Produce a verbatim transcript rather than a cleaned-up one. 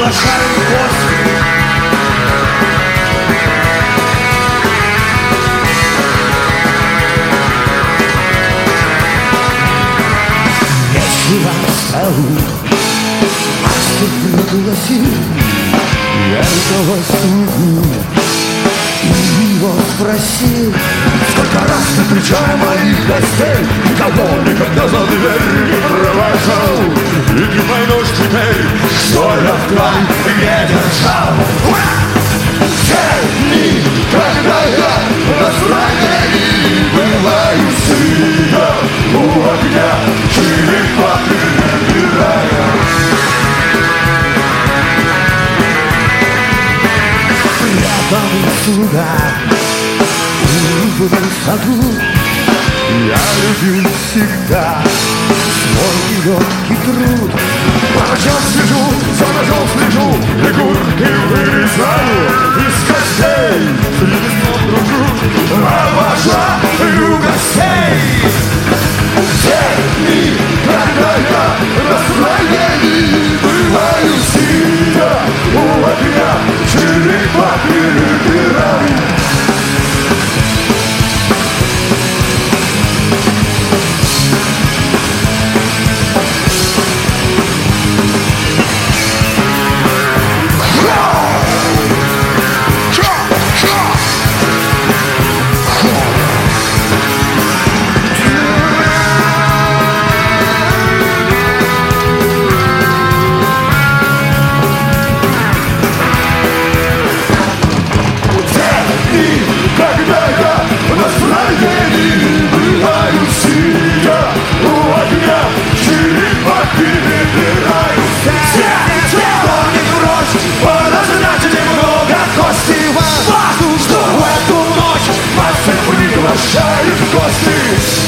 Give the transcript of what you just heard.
приглашаю в гости. Вечера встаю, а пригласил яркого судьбу. И его спросил: сколько раз встречая моих гостей, никого никогда за дверь не провожал. И ты поймешь теперь, что я в край не держал. Все дни, когда я в настроении бываю сидя у огня, черепахи набирая. Рядом сюда, в саду, я любил всегда свой легкий труд. По ночам слежу, за ножом слежу, фигурки вырезаю из костей. Среди снов дружу, обожаю гостей. Все дни, когда я в настроении бываю сидя у огня, черепа перебираю. Когда я в настроении бываю сидя у огня, черепа перебираю. Все, кто не прочь, подозрать немного кости. Вас жду в эту ночь, вас приглашают в гости.